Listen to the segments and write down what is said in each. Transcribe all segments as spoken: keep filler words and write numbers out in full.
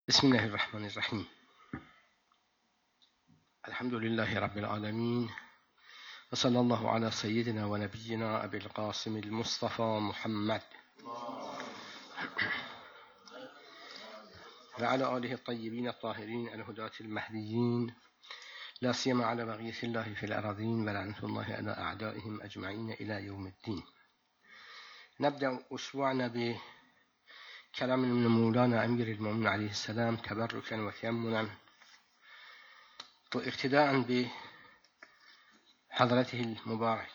بسم الله الرحمن الرحيم. الحمد لله رب العالمين، وصلى الله على سيدنا ونبينا أبي القاسم المصطفى محمد وعلى آله الطيبين الطاهرين الهداة المهديين، لا سيما على بقية الله في الأراضين، ولعنة الله على أعدائهم أجمعين إلى يوم الدين. نبدأ أسبوعنا بكلام من مولانا أمير المؤمنين عليه السلام تبركا وتيمنا واقتداء بحضرته المبارك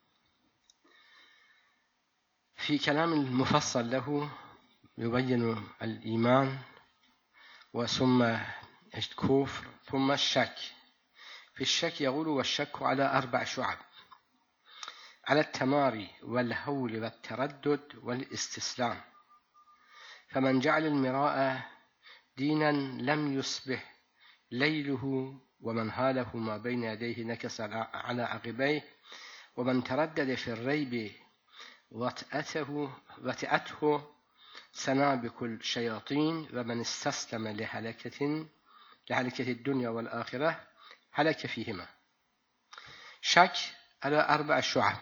في كلام المفصل له يبين الإيمان وثم الكفر ثم الشك. في الشك يقول: والشك على أربع شعب: على التماري والهول والتردد والاستسلام. فمن جعل المراء دينا لم يصبح ليله، ومن هاله ما بين يديه نكس على عقبيه، ومن تردد في الريب وطأته وطأته سنابك الشياطين، ومن استسلم لهلكة لهلكة الدنيا والآخرة هلك فيهما. شك على أربع شعب.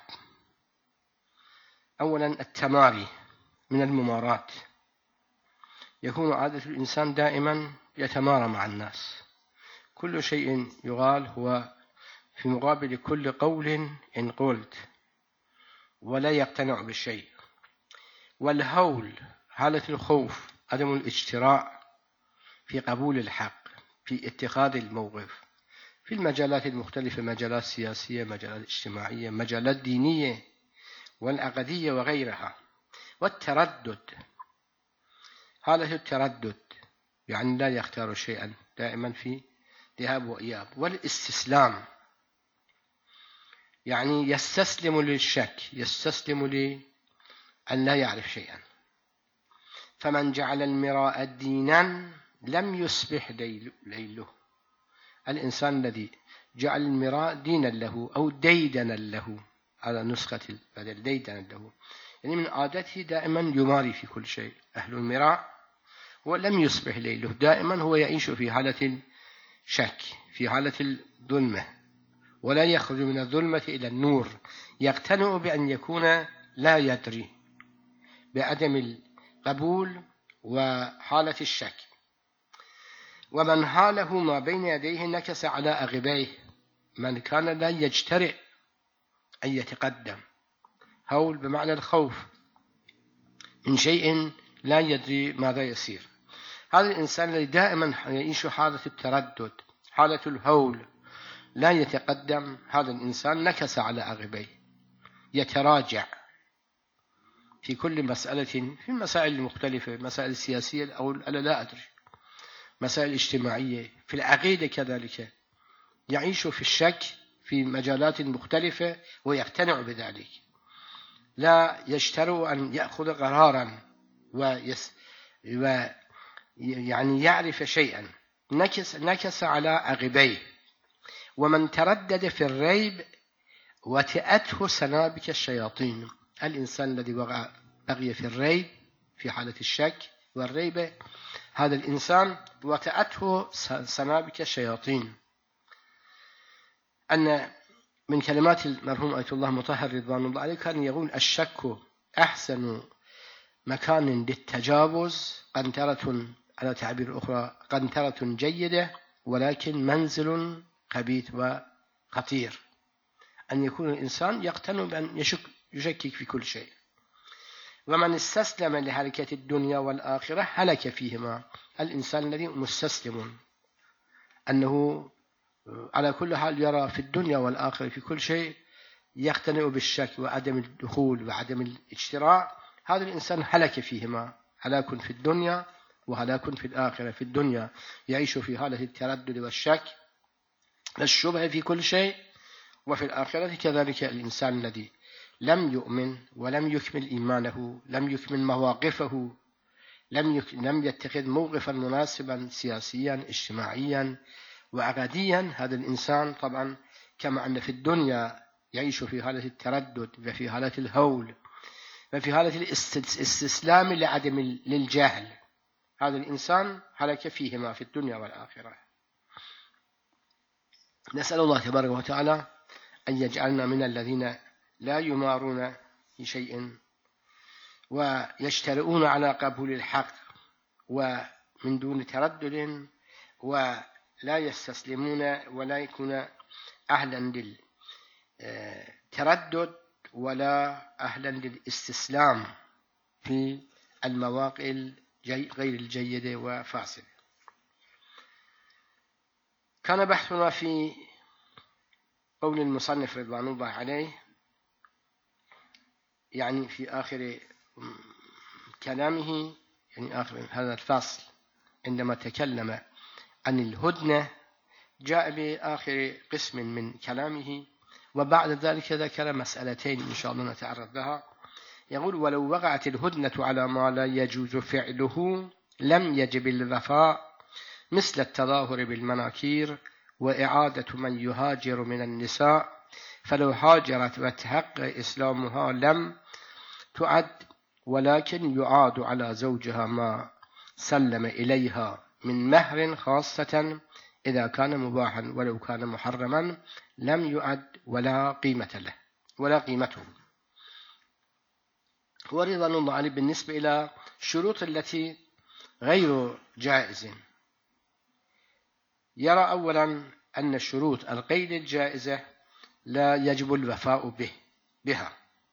أولا التماري من الممارات، يكون عادة الإنسان دائما يتمارى مع الناس، كل شيء يقال هو في مقابل كل قول إن قلت، ولا يقتنع بالشيء. والهول حالة الخوف، عدم الاجتراء في قبول الحق، في اتخاذ الموقف في المجالات المختلفة، مجالات سياسية، مجالات اجتماعية، مجالات دينية والعقدية وغيرها. والتردد حالة التردد، يعني لا يختار شيئا، دائما في ذهاب وإياب. والاستسلام يعني يستسلم للشك، يستسلم لأن لا يعرف شيئا. فمن جعل المراء دينا لم يصبح ليله. الإنسان الذي جعل المراء دينا له أو ديدنا له، على نسخة البدل ديدنا له، يعني من عادته دائما يماري في كل شيء. أهل المراء ولم يصبح ليله، دائما هو يعيش في حالة الشك، في حالة الظلمة، ولا يخرج من الظلمة إلى النور. يقتنع بأن يكون لا يدري، بعدم القبول وحالة الشك. ومن هاله ما بين يديه نكس على عقبيه، من كان لا يجترئ أن يتقدم. هول بمعنى الخوف من شيء لا يدري ماذا يصير. هذا الإنسان الذي دائما يعيش حالة التردد، حالة الهول، لا يتقدم، هذا الإنسان نكس على عقبيه، يتراجع في كل مسألة، في المسائل المختلفة، مسائل السياسية أو أنا لا أدري، مسائل اجتماعية، في العقيدة كذلك، يعيش في الشك في مجالات مختلفة ويقتنع بذلك، لا يجترئ أن يأخذ قرارا ويس ويعني يعرف شيئا. نكس, نكس على عقبيه. ومن تردد في الريب وطأته سنابك الشياطين. الإنسان الذي وقع بقي في الريب، في حالة الشك والريبة، هذا الإنسان وطأته سنابك الشياطين. أن من كلمات المرحوم آية الله مطهر رضوان الله عليه كان يقول: الشك أحسن مكان للتجاوز، قنطرة، على تعبير أخرى قنطرة جيدة، ولكن منزل خبيث وخطير. أن يكون الإنسان يقتنع بأن يشك يشكك في كل شيء. ومن استسلم لهلكة الدنيا والآخرة هلك فيهما. الإنسان الذي مستسلم، أنه على كل حال يرى في الدنيا والآخرة في كل شيء، يقتنع بالشك وعدم الدخول وعدم الاجتراء، هذا الإنسان هلك فيهما، هلاك في الدنيا وهلاك في الآخرة. في الدنيا يعيش في حالة التردد والشك والشبهة في كل شيء، وفي الآخرة كذلك الإنسان الذي لم يؤمن ولم يكمل إيمانه، لم يكمل مواقفه، لم لم يتخذ موقفا مناسبا سياسيا اجتماعيا وعقديا، هذا الإنسان طبعا كما أن في الدنيا يعيش في حالة التردد وفي حالة الهول وفي حالة الاستسلام لعدم للجهل، هذا الإنسان هلك فيهما في الدنيا والآخرة. نسأل الله تبارك وتعالى أن يجعلنا من الذين لا يمارون في شيء ويجترؤون على قبول الحق ومن دون تردد، ولا يستسلمون ولا يكون أهلا للتردد ولا أهلا للاستسلام في المواقع غير الجيدة وفاسدة. كان بحثنا في قول المصنف رضوان الله عليه، يعني في آخر كلامه، يعني آخر هذا الفصل عندما تكلم عن الهدنة جاء بآخر قسم من كلامه، وبعد ذلك ذكر مسألتين إن شاء الله نتعرض لها. يقول: ولو وقعت الهدنة على ما لا يجوز فعله لم يجب الوفاء، مثل التظاهر بالمناكير وإعادة من يهاجر من النساء، فلو هاجرت وتحقق إسلامها لم تعد، ولكن يعاد على زوجها ما سلم إليها من مهر، خاصة إذا كان مباحا، ولو كان محرما لم يعد ولا قيمة له ولا قيمته. ورضوان الله عليه بالنسبة إلى الشروط التي غير جائزة، يرى أولا أن الشروط الغير الجائزة لا يجب الوفاء به بها،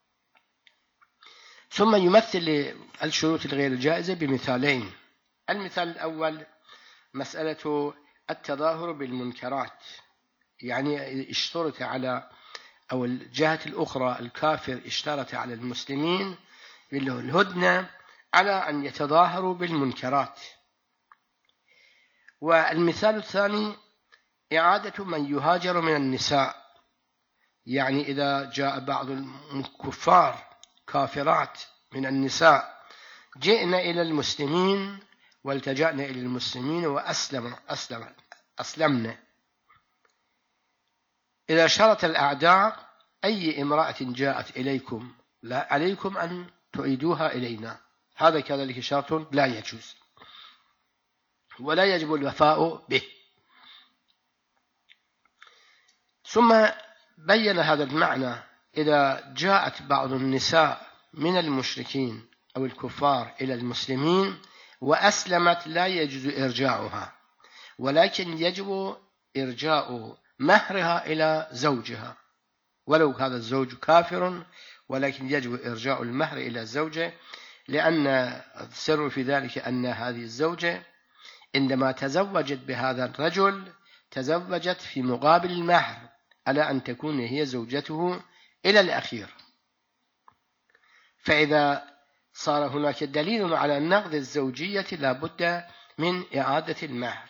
ثم يمثل الشروط الغير الجائزة بمثالين. المثال الأول مسألة التظاهر بالمنكرات، يعني اشترط على أو الجهة الأخرى الكافر اشترط على المسلمين بالهدنة على أن يتظاهروا بالمنكرات. والمثال الثاني إعادة من يهاجر من النساء، يعني إذا جاء بعض الكفار كافرات من النساء جئنا إلى المسلمين والتجأنا إلى المسلمين وأسلم أسلم أسلمنا، إذا شرط الأعداء أي امرأة جاءت إليكم لا عليكم أن تعيدوها إلينا، هذا كذلك شرط لا يجوز ولا يجب الوفاء به. ثم بين هذا المعنى: إذا جاءت بعض النساء من المشركين أو الكفار إلى المسلمين وأسلمت لا يجوز إرجاعها، ولكن يجب إرجاع مهرها إلى زوجها ولو هذا الزوج كافر، ولكن يجب إرجاع المهر إلى الزوجة، لأن السر في ذلك أن هذه الزوجة عندما تزوجت بهذا الرجل تزوجت في مقابل المهر على أن تكون هي زوجته إلى الأخير. فإذا صار هناك دليل على نقض الزوجية لا بد من إعادة المهر.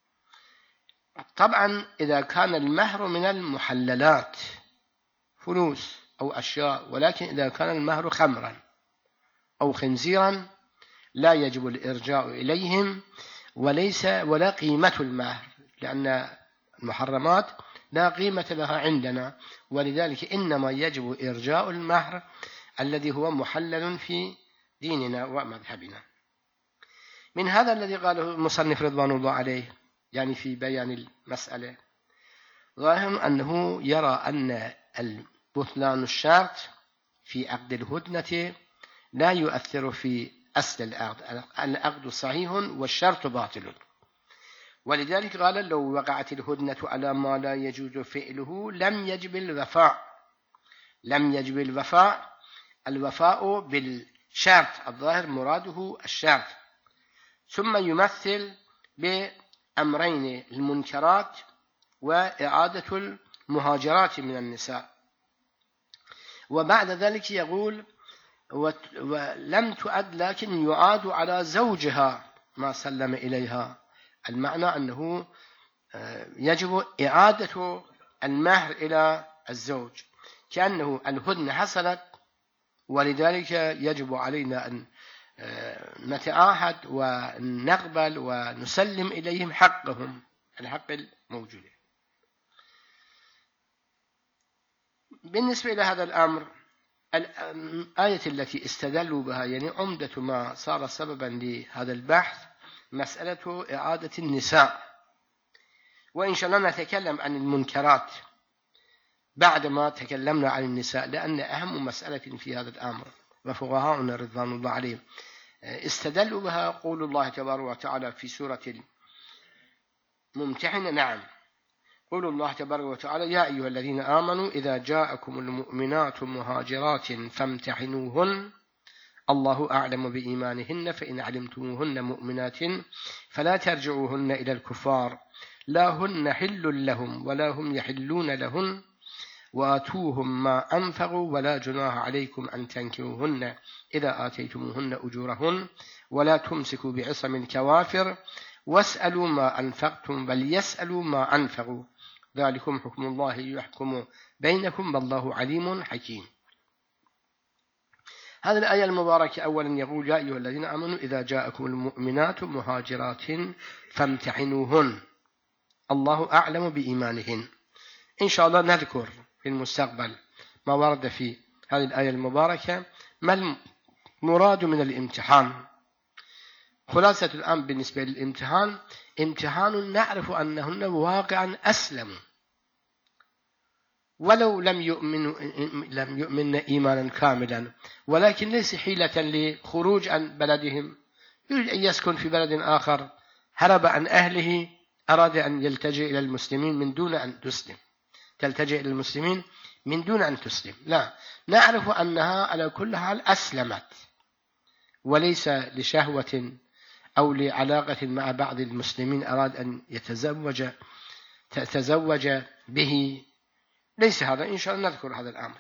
طبعا إذا كان المهر من المحللات فلوس أو أشياء، ولكن إذا كان المهر خمرا أو خنزيرا لا يجب الإرجاع إليهم وليس ولا قيمة المهر، لأن المحرمات لا قيمة لها عندنا، ولذلك إنما يجب إرجاع المهر الذي هو محلل في ديننا ومذهبنا. من هذا الذي قاله المصنف رضوان الله عليه يعني في بيان المسألة، ظاهر أنه يرى أن البطلان الشرط في عقد الهدنة لا يؤثر في أصل العقد، العقد صحيح والشرط باطل، ولذلك قال: لو وقعت الهدنة على ما لا يجوز فعله لم يجب الوفاء. لم يجب الوفاء، الوفاء بالشرط الظاهر مراده الشرط، ثم يمثل بأمرين: المنكرات وإعادة المهاجرات من النساء. وبعد ذلك يقول: ولم تؤد لكن يعاد على زوجها ما سلم إليها، المعنى أنه يجب إعادة المهر إلى الزوج، كأنه الهدنة حصلت، ولذلك يجب علينا أن نتعاهد ونقبل ونسلم إليهم حقهم، الحق الموجود. بالنسبة إلى هذا الأمر، الآية التي استدلوا بها يعني عمدة ما صار سببا لهذا البحث مسألة إعادة النساء، وإن شاء الله نتكلم عن المنكرات بعدما تكلمنا عن النساء، لأن أهم مسألة في هذا الأمر وفقهاؤنا رضوان الله عليهم استدلوا بها قول الله تبارك وتعالى في سورة الممتحنة. نعم، قول الله تبارك وتعالى: يا أيها الذين آمنوا إذا جاءكم المؤمنات مهاجرات فامتحنوهن الله أعلم بإيمانهن فإن علمتموهن مؤمنات فلا ترجعوهن إلى الكفار لا هن حل لهم ولا هم يحلون لهن وآتوهم ما أنفقوا ولا جناح عليكم أن تنكحوهن إذا آتيتموهن أجورهن ولا تمسكوا بعصم الكوافر واسألوا ما أنفقتم بل يسألوا ما أنفقوا ذلكم حكم الله يحكم بينكم والله عليم حكيم. هذه الآية المباركة أولا يقول: يا أيها الذين آمنوا إذا جاءكم المؤمنات مهاجرات فامتحنوهن الله أعلم بإيمانهن. إن شاء الله نذكر في المستقبل ما ورد في هذه الآية المباركة، ما المراد من الامتحان. خلاصة الأمر بالنسبة للامتحان: امتحان نعرف أنهن واقعا أسلموا ولو لم يؤمنوا لم يؤمن إيمانا كاملا، ولكن ليس حيلة لخروج عن بلدهم، يريد أن يسكن في بلد آخر، هرب عن أهله، أراد أن يلتجئ إلى المسلمين من دون أن تسلم، تلتجئ إلى المسلمين من دون أن تسلم. لا، نعرف أنها على كل حال أسلمت، وليس لشهوة أو لعلاقة مع بعض المسلمين أراد أن يتزوج تتزوج به، ليس هذا. إن شاء الله نذكر هذا الأمر.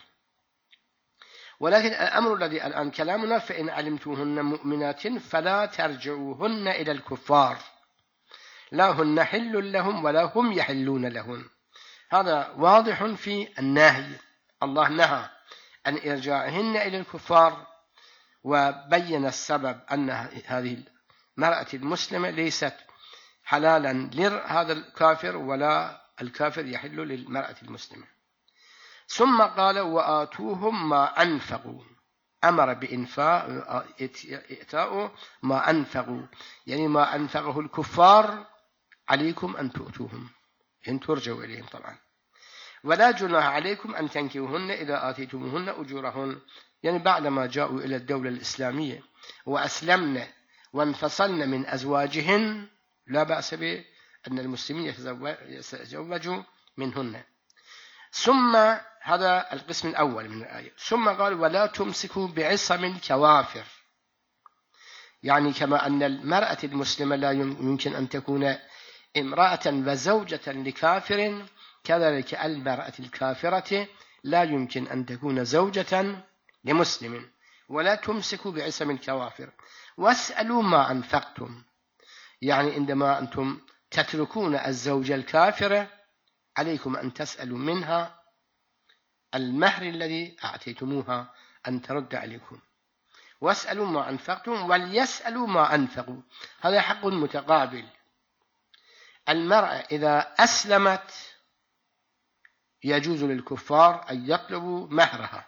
ولكن الأمر الذي الآن كلامنا: فإن علمتوهن مؤمنات فلا ترجعوهن إلى الكفار لا هن حل لهم ولا هم يحلون لهن. هذا واضح في النهي، الله نهى عن إرجاعهن إلى الكفار، وبين السبب أن هذه المرأة المسلمة ليست حلالا لهذا الكافر ولا الكافر يحل للمرأة المسلمة. ثم قال: وآتوهم ما أنفقوا، أمر بإنفاق إئتاء ما أنفقوا، يعني ما أنفقه الكفار عليكم أن تؤتوهم إن ترجعوا إليهم طبعا. ولا جناح عليكم أن تنكحوهن إذا آتيتموهن أجورهن، يعني بعدما جاءوا إلى الدولة الإسلامية وأسلمنا وانفصلنا من أزواجهن لا بأس بأن المسلمين يتزوجوا منهن. ثم هذا القسم الأول من الآية. ثم قال: ولا تمسكوا بعصم الكوافر، يعني كما أن المرأة المسلمة لا يمكن أن تكون امرأة وزوجة لكافر، كذلك المرأة الكافرة لا يمكن أن تكون زوجة لمسلم. ولا تمسكوا بعصم الكوافر واسألوا ما أنفقتم، يعني عندما أنتم تتركون الزوجة الكافرة عليكم أن تسألوا منها المهر الذي أعطيتموها أن ترد عليكم. واسألوا ما أنفقتم وليسألوا ما أنفقوا، هذا حق متقابل. المرأة إذا أسلمت يجوز للكفار أن يطلبوا مهرها،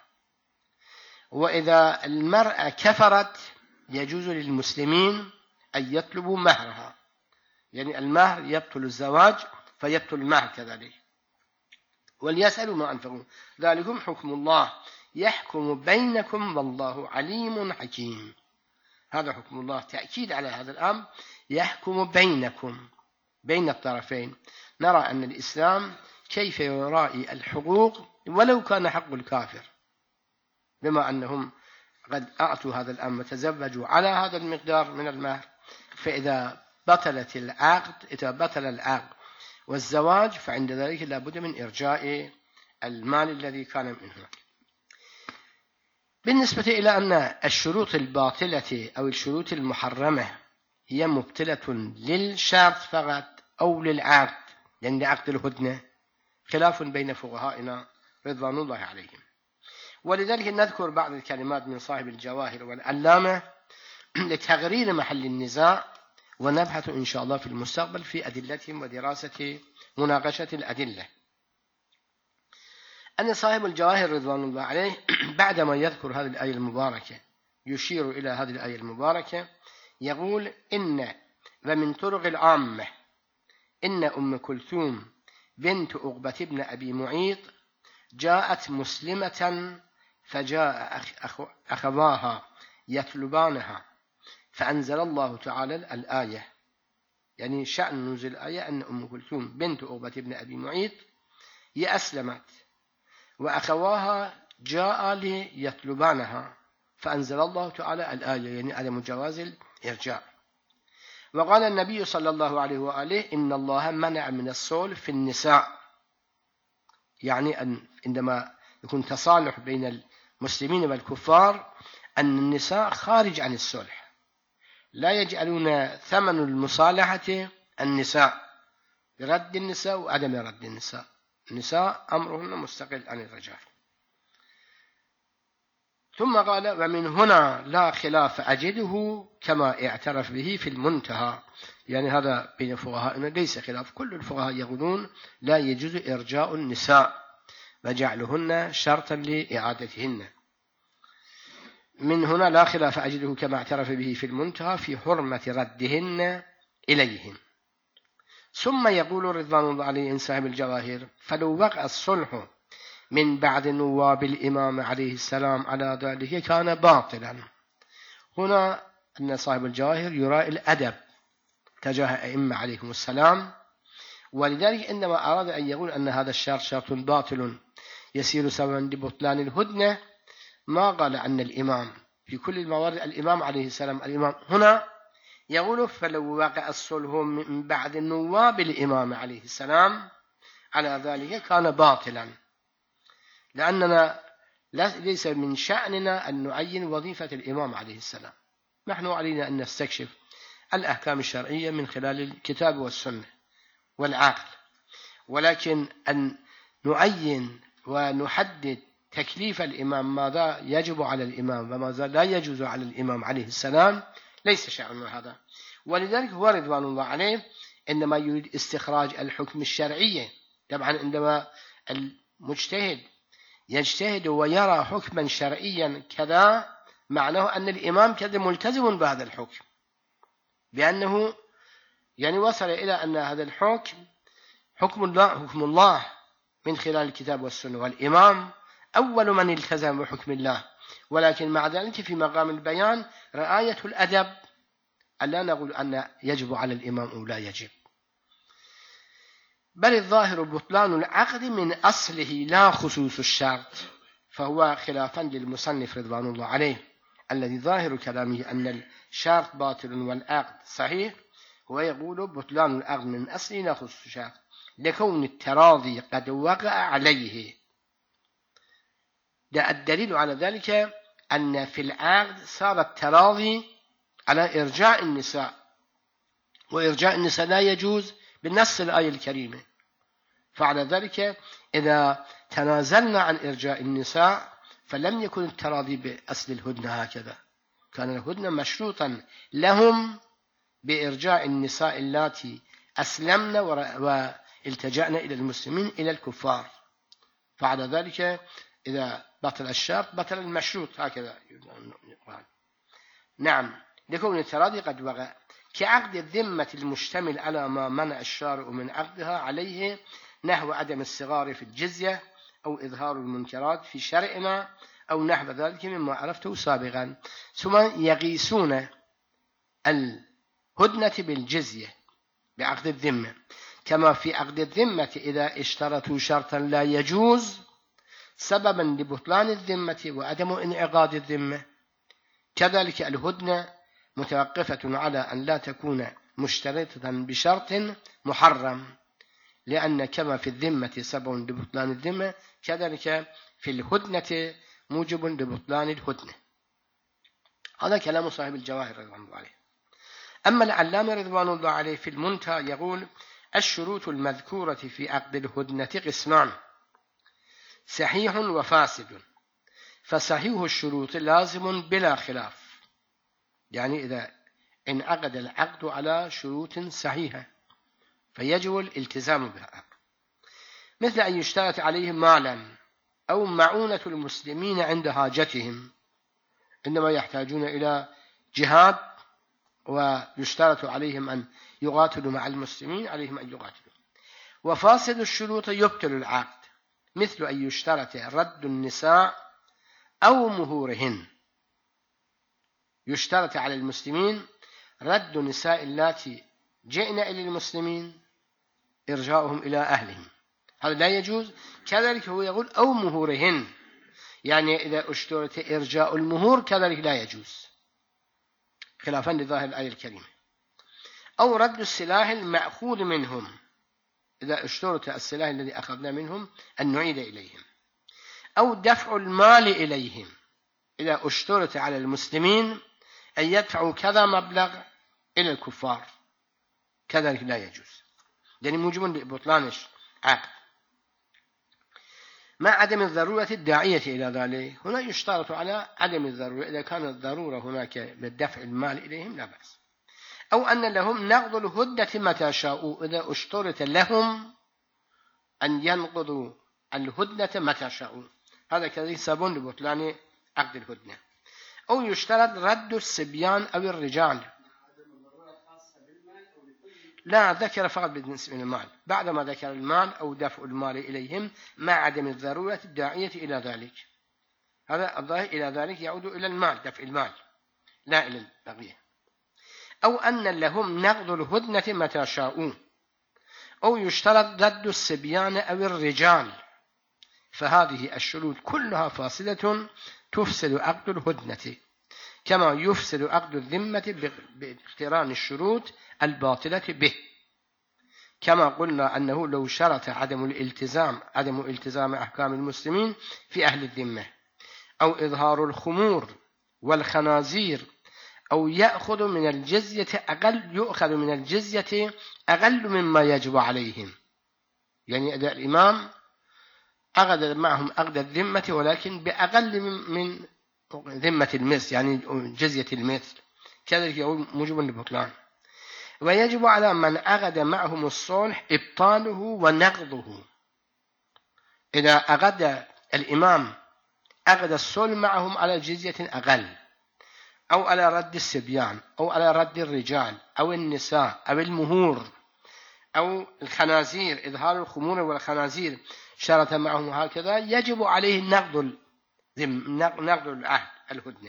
وإذا المرأة كفرت يجوز للمسلمين أن يطلبوا مهرها، يعني المهر يبطل الزواج فيبطل المهر كذلك. وليسألوا ما أنفقوا ذلكم حكم الله يحكم بينكم والله عليم حكيم. هذا حكم الله، تأكيد على هذا الأمر، يحكم بينكم بين الطرفين. نرى أن الإسلام كيف يراعي الحقوق ولو كان حق الكافر، بما أنهم قد أعطوا هذا الأمر تزوجوا على هذا المقدار من المهر، فإذا بطلت العقد إذا بطل العقد والزواج فعند ذلك لا بد من إرجاء المال الذي كان منه. بالنسبة إلى أن الشروط الباطلة أو الشروط المحرمة هي مبطلة للشرط فقط أو للعقد، يعني لعقد الهدنة، خلاف بين فقهائنا رضوان الله عليهم. ولذلك نذكر بعض الكلمات من صاحب الجواهر والعلامة لتغرير محل النزاع، ونبحث إن شاء الله في المستقبل في أدلتهم ودراسة مناقشة الأدلة. أن صاحب الجواهر رضوان الله عليه بعدما يذكر هذه الآية المباركة يشير إلى هذه الآية المباركة، يقول: إن ومن طرق العامة إن أم كلثوم بنت عقبة بن أبي معيط جاءت مسلمة فجاء أخواها يطلبانها فأنزل الله تعالى الآية. يعني شأن نزول الآية أن أم كلثوم بنت عقبة بن أبي معيط هي أسلمت وأخواها جاء ليطلبانها فأنزل الله تعالى الآية، يعني على مجاز الإرجاع. وقال النبي صلى الله عليه وآله إن الله منع من الصلح في النساء، يعني أن عندما يكون تصالح بين المسلمين والكفار أن النساء خارج عن الصلح، لا يجعلون ثمن المصالحة النساء برد النساء وعدم رد النساء، النساء أمرهن مستقل عن الرجال. ثم قال ومن هنا لا خلاف أجده كما اعترف به في المنتهى، يعني هذا بين فقهائنا ليس خلاف، كل الفقهاء يقولون لا يجوز إرجاء النساء وجعلهن شرطا لإعادتهن. من هنا لا خلاف أجده كما اعترف به في المنتهى في حرمة ردهن إليهم. ثم يقول رضوان الله عليه صاحب الجواهر فلو وقع الصلح من بعد نواب الإمام عليه السلام على ذلك كان باطلا. هنا أن صاحب الجواهر يرى الأدب تجاه أئمة عليهم السلام، ولذلك عندما أراد أن يقول أن هذا الشرط شرط باطل يسير سببا لبطلان الهدنة ما قال أن الإمام في كل الموارد الإمام عليه السلام الإمام، هنا يقول فلو وقع الصلح من بعد نواب الإمام عليه السلام على ذلك كان باطلا، لأننا ليس من شأننا أن نعين وظيفة الإمام عليه السلام، نحن علينا أن نستكشف الأحكام الشرعية من خلال الكتاب والسنة والعقل، ولكن أن نعين ونحدد تكليف الإمام ماذا يجب على الإمام وماذا لا يجوز على الإمام عليه السلام ليس شأننا هذا. ولذلك هو رضوان الله عليه إنما يريد استخراج الحكم الشرعي. طبعا عندما المجتهد يجتهد ويرى حكما شرعيا كذا معناه أن الإمام كذا ملتزم بهذا الحكم، بأنه يعني وصل إلى أن هذا الحكم حكم الله حكم الله من خلال الكتاب والسنة، والإمام أول من التزم بحكم الله. ولكن مع ذلك في مقام البيان رعاية الأدب ألا نقول أن يجب على الإمام أو لا يجب، بل الظاهر بطلان العقد من أصله لا خصوص الشرط، فهو خلافا للمصنف رضوان الله عليه الذي ظاهر كلامه أن الشرط باطل والعقد صحيح، هو يقول بطلان العقد من أصله لا خصوص الشرط لكون التراضي قد وقع عليه. ده الدليل على ذلك أن في العقد صار التراضي على إرجاع النساء، وإرجاع النساء لا يجوز بالنص الآية الكريمة، فعلى ذلك إذا تنازلنا عن إرجاع النساء فلم يكن التراضي بأصل الهدنة هكذا، كان الهدنة مشروطا لهم بإرجاع النساء اللاتي أسلمنا والتجأنا إلى المسلمين إلى الكفار، فعلى ذلك إذا بطل الشرط بطل المشروط هكذا. نعم لكون التراضي قد وقع كعقد الذمة المشتمل على ما منع الشارع من عقدها عليه نحو عدم الصغار في الجزية أو إظهار المنكرات في شرعنا أو نحو ذلك مما عرفته سابقا. ثم يقيسون الهدنة بالجزية بعقد الذمة كما في عقد الذمة إذا اشترطوا شرطا لا يجوز سببا لبطلان الذمة وعدم انعقاد الذمة، كذلك الهدنة متوقفة على أن لا تكون مشترطة بشرط محرم، لأن كما في الذمة سبب لبطلان الذمة كذلك في الهدنة موجب لبطلان الهدنة. هذا كلام صاحب الجواهر رضوان الله عليه. أما العلامة رضوان الله عليه في المنتهى يقول الشروط المذكورة في عقد الهدنة قسمان صحيح وفاسد، فصحيح الشروط لازم بلا خلاف، يعني إذا انعقد العقد على شروط صحيحة فيجب الالتزام بها، مثل أن يشترط عليهم مالا أو معونة المسلمين عند حاجتهم، إنما يحتاجون إلى جهاد ويشترط عليهم أن يقاتلوا مع المسلمين عليهم أن يقاتلوا. وفاسد الشروط يبطل العقد، مثل أن يشترط رد النساء أو مهورهن. يشترط على المسلمين رد نساء اللاتي جئن إلى المسلمين إرجاؤهم إلى أهلهم، هذا لا يجوز. كذلك هو يقول أو مهورهن، يعني إذا اشترط إرجاء المهور كذلك لا يجوز، خلافا لظاهر الآية الكريمة. أو رد السلاح المأخوذ منهم، إذا اشترط السلاح الذي أخذنا منهم أن نعيد إليهم. أو دفع المال إليهم، إذا اشترط على المسلمين أن يدفعوا كذا مبلغ إلى الكفار كذلك لا يجوز، يعني موجب ببطلان عقد مع عدم الضرورة الداعية إلى ذلك. هنا يشترط على عدم الضرورة، إذا كانت الضرورة هناك بالدفع المال إليهم لا بأس. أو أن لهم نقض الهدة متى شاءوا، إذا اشترط لهم أن ينقضوا الهدنة متى شاءوا، هذا كذلك سبب لبطلان عقد الهدنة. أو يشترط رد الصبيان أو الرجال، لا ذكر فقط بالنسبة للمال، بعدما ذكر المال أو دفع المال إليهم مع عدم الضرورة الداعية إلى ذلك، هذا الظاهر إلى ذلك يعود إلى المال، دفع المال لا إلى البقية. أو أن لهم نقض الهدنة متى شاءوا. أو يشترط رد الصبيان أو الرجال، فهذه الشروط كلها فاسدة تفسد عقد الهدنة، كما يفسد عقد الذمة باقتران الشروط الباطلة به. كما قلنا أنه لو شرط عدم الالتزام عدم التزام أحكام المسلمين في أهل الذمة، أو إظهار الخمور والخنازير، أو يأخذ من الجزية أقل يؤخذ من الجزية أقل مما يجب عليهم، يعني إذا الإمام أخذ معهم عقد الذمة ولكن بأقل من ذمة المثل، يعني جزية المثل، كذلك يقول موجب للبطلان. ويجب على من أخذ معهم الصلح إبطاله ونقضه، إذا أخذ الإمام أخذ الصلح معهم على جزية أقل، أو على رد الصبيان، أو على رد الرجال، أو النساء، أو المهور، أو الخنازير، إظهار الخمور والخنازير شرط معهم هكذا، يجب عليه نقض نقض العهد الهدنة.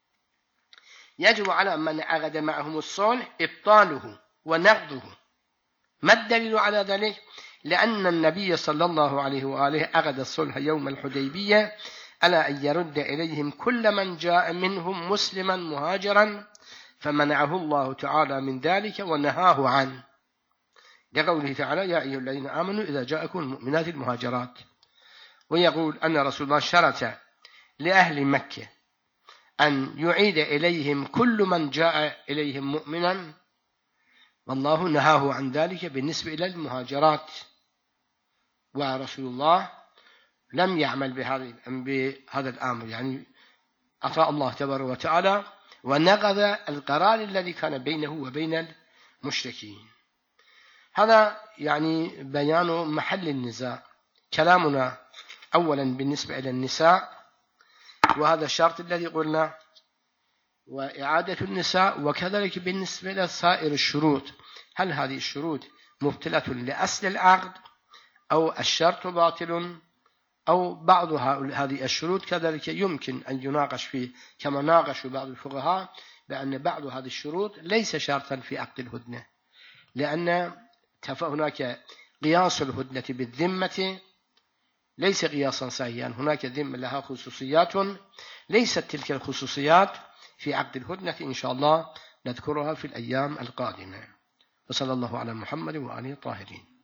يجب على من عقد معهم الصلح إبطاله ونقضه. ما الدليل على ذلك؟ لأن النبي صلى الله عليه وآله عقد الصلح يوم الحديبية على أن يرد إليهم كل من جاء منهم مسلما مهاجرا، فمنعه الله تعالى من ذلك ونهاه عنه، لقوله تعالى يا أيها الذين آمنوا إذا جاءكم المؤمنات المهاجرات. ويقول أن رسول الله شرط لأهل مكة أن يعيد إليهم كل من جاء إليهم مؤمنا، والله نهاه عن ذلك بالنسبة إلى المهاجرات، ورسول الله لم يعمل بهذا الأمر، يعني أطاع الله تبارك وتعالى ونقض القرار الذي كان بينه وبين المشركين. هذا يعني بيان محل النزاع. كلامنا أولا بالنسبة إلى النساء، وهذا الشرط الذي قلنا، وإعادة النساء، وكذلك بالنسبة لسائر الشروط، هل هذه الشروط مبطلة لأصل العقد أو الشرط باطل، أو بعض هذه الشروط كذلك يمكن أن يناقش فيه، كما ناقش بعض الفقهاء بأن بعض هذه الشروط ليس شرطا في عقد الهدنة، لأن هناك قياس الهدنة بالذمة ليس قياسا صحيحا، هناك ذمة لها خصوصيات ليست تلك الخصوصيات في عقد الهدنة، إن شاء الله نذكرها في الأيام القادمة. وصلى الله على محمد وآله الطاهرين.